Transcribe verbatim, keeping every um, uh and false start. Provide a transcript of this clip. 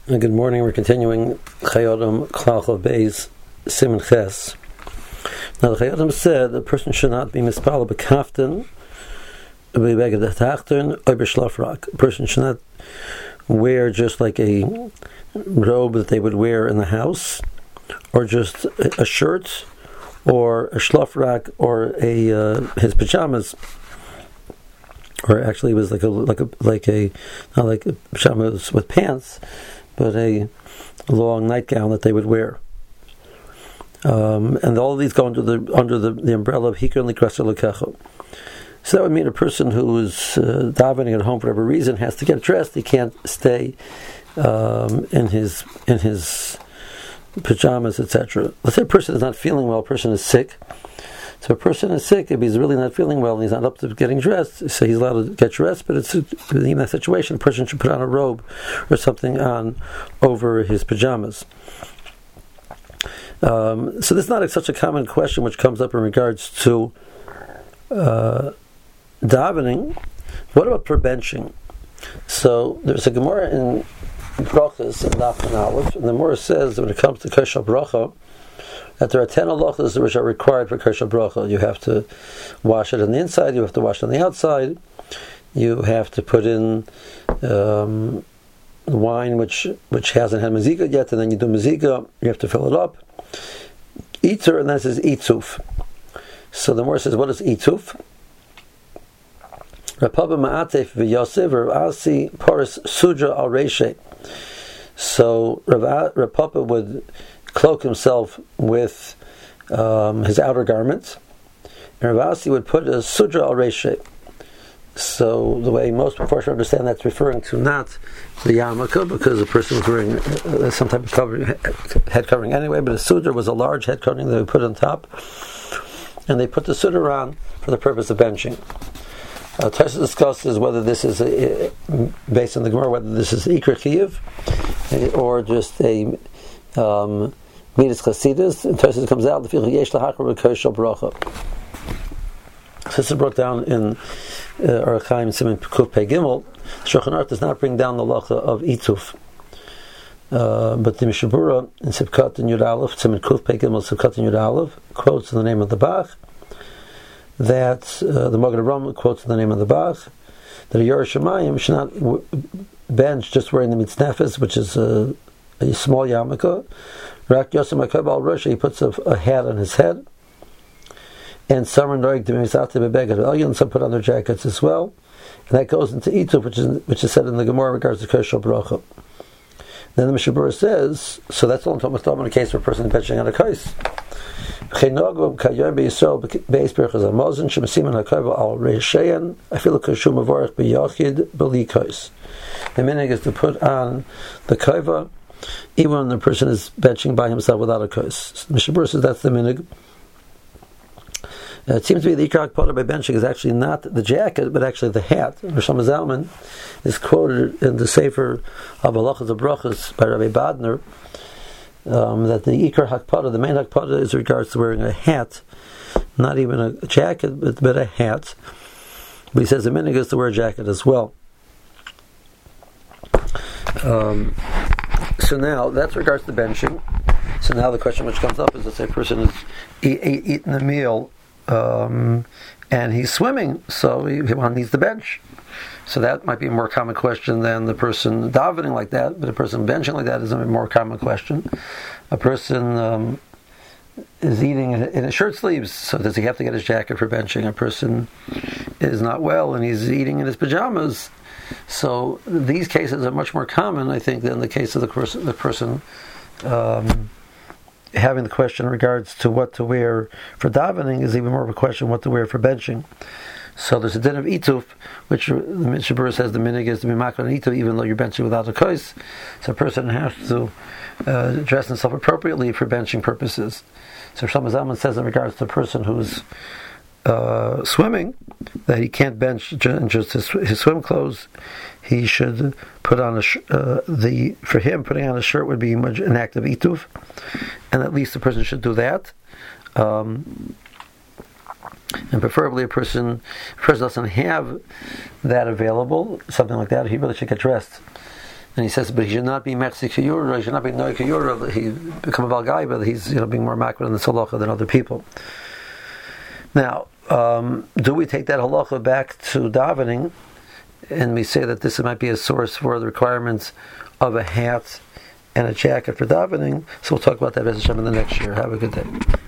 Uh, Good morning. We're continuing Chayodim Klal Beis Siman Ches. Now the Chayodim said a person should not be mispala b'kaftan, b'beged tachtern, or b'shlafrak. A person should not wear just like a robe that they would wear in the house, or just a shirt, or a shlafrak, or a uh, his pajamas. Or actually, it was like a like a like a not like a pajamas with pants, but a long nightgown that they would wear. Um, and all of these go under the under the, the umbrella of Hikar Likrasa Lekecha. So that would mean a person who is uh, davening at home for whatever reason has to get dressed. He can't stay um, in his in his pajamas, et cetera. Let's say a person is not feeling well. A person is sick. So a person is sick, if he's really not feeling well and he's not up to getting dressed, so he's allowed to get dressed, but it's in that situation, a person should put on a robe or something on over his pajamas. Um, so this is not a, such a common question which comes up in regards to uh, davening. What about for benching? So there's a Gemara in Brachas in Daf and Aleph, and the Gemara says that when it comes to Kosher Bracha, that there are ten halachas which are required for Kosher Bracha. You have to wash it on the inside, you have to wash it on the outside, you have to put in um, wine which which hasn't had mezika yet, and then you do mezika, you have to fill it up. Eater, and then it says ituf. So the Gemara says, what is ituf? Rapapa ma'atef v'yosef v'asi paris suja al reishe. So Rav Papa would cloak himself with um, his outer garments, and Rav Asi would put a sudra al reishe. So the way most Mepharshim understand that's referring to not the yarmulke, because the person was wearing uh, some type of covering, head covering anyway, but a sudra was a large head covering that they put on top, and they put the sudra on for the purpose of benching. Uh, Tosfos discusses whether this is a, based on the Gemara, whether this is ikar chiyuv or just a um, Midas Chasidus, and Tosfos comes out, the yesh lahachar b'kosher bracha. So this is brought down in Orach Chaim Siman Kuf Pei Gimel. Shulchan Aruch does not bring down the lacha of ituf, uh, but the Mishnah Berurah in Sivkat and Yud Aleph, Siman Kuf Pei Gimel, Sivkat and Yud Aleph, quotes in the name of the Bach that uh, the Magen Avraham quotes in the name of the Bach that a Yerush Shamayim should not w- bench just wearing the mitznefes, which is a, a small yarmulke. Rak Yosem HaKob al Rosh, he puts a, a hat on his head. And some are noig to be misate bebeged elyon, some put on their jackets as well. And that goes into ituf, which is which is said in the Gemara in regards to Kosher Bracha. Then the Mishnah Berurah says, so that's all I'm talking about in a case where a person is benching on a kais. I feel like the minhag is to put on the kaiva even when the person is benching by himself without a kais. Mishnah Berurah says that's the minhag. Uh, it seems to be the ikar hakpada by benching is actually not the jacket, but actually the hat. Rosh Zalman is quoted in the Sefer of Halachas of Brachas by Rabbi Badner um, that the ikar hakpada, the main hakpada, is regards to wearing a hat, not even a jacket, but, but a hat. But he says the minhag is to wear a jacket as well. Um, so now that's regards to benching. So now the question which comes up is, let's say a person is e- e- eating a meal. Um, and he's swimming, so he, he needs the bench. So that might be a more common question than the person davening like that, but a person benching like that is a more common question. A person um, is eating in, in his shirt sleeves, so does he have to get his jacket for benching? A person is not well and he's eating in his pajamas. So these cases are much more common, I think, than the case of the person, the person um, having the question in regards to what to wear for davening is even more of a question what to wear for benching. So there's a din of ituf, which the Mishnah Berurah says the minhag is to be makar on ituf even though you're benching without a kais. So a person has to uh, dress himself appropriately for benching purposes. So Shlomo Zalman says in regards to a person who's uh, swimming that he can't bench in just his, his swim clothes. He should put on a sh- uh, the for him putting on a shirt would be an act of ituf, and at least the person should do that. Um, and preferably a person, if a person doesn't have that available, something like that, he really should get dressed And he says, but he should not be Mechzi Kiyura, he should not be Noi Kiyura, he become a Balgai, but he's you know being more makbid in the halacha than other people. Now, um, do we take that halacha back to davening, and we say that this might be a source for the requirements of a hat and a jacket for davening? So we'll talk about that as Hashem in the next year. Have a good day.